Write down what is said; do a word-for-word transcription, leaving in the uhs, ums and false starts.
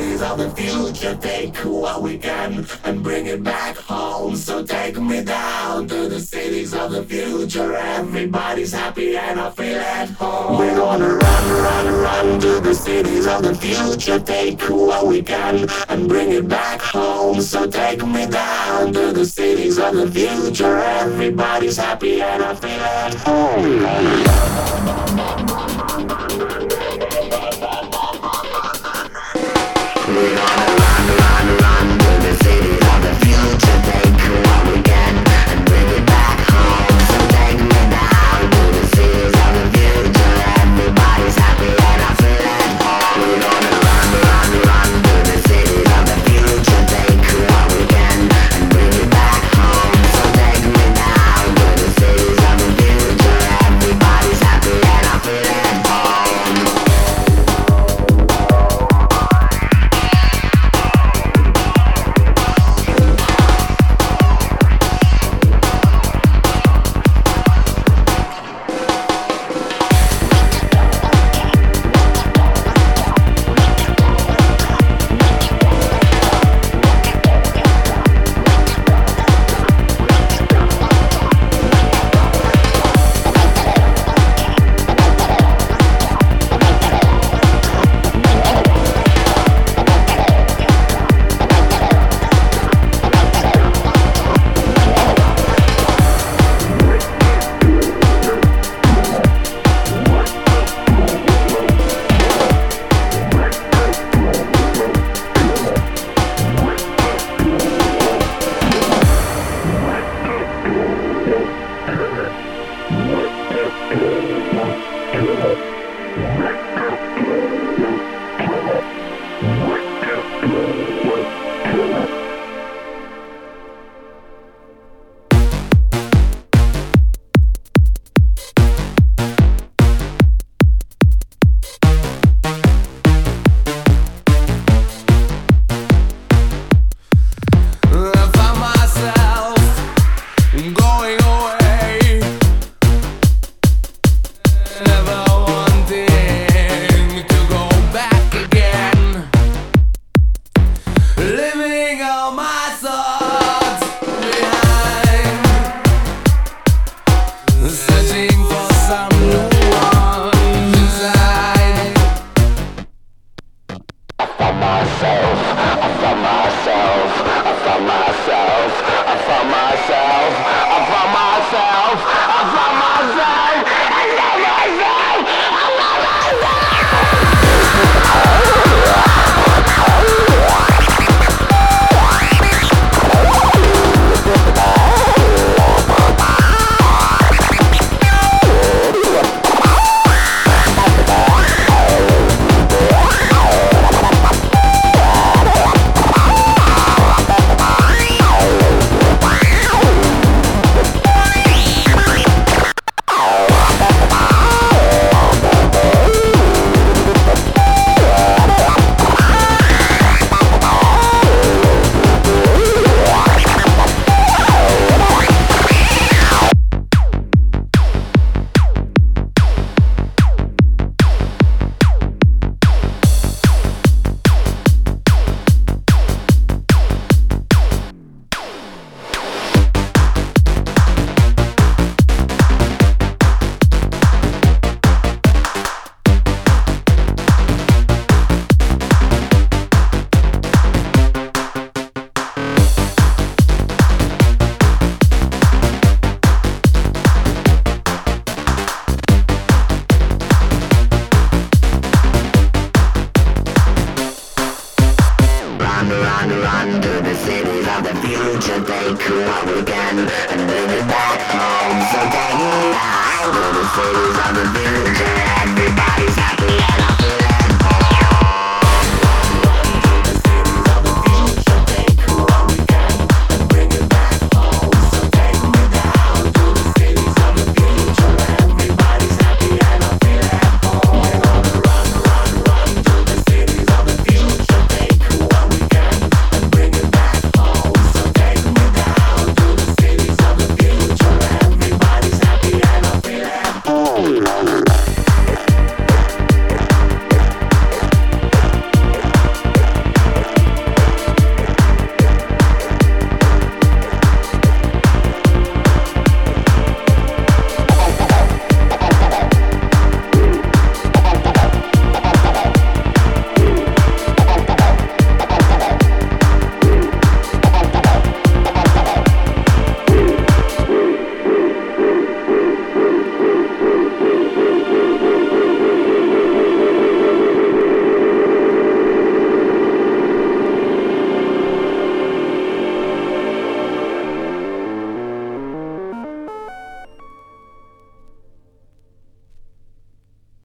cities of the future. Take what we can and bring it back home. So take me down to the cities of the future. Everybody's happy and I feel at home. We're gonna run, run, run to the cities of the future. Take what we can and bring it back home. So take me down to the cities of the future. Everybody's happy and I feel at home. We're gonna run, run, run to the cities of the future. Take what we can and bring it back home. So take me down to the cities of the future. Everybody's happy and I feel at home. We're gonna run, run, run to the cities of the future. Take what we can and bring it back home. So take me down to the cities of the future. Everybody's happy and I feel at home. Future, take what we can and bring it back home. So take me down to the cities of the future. Everybody's happy and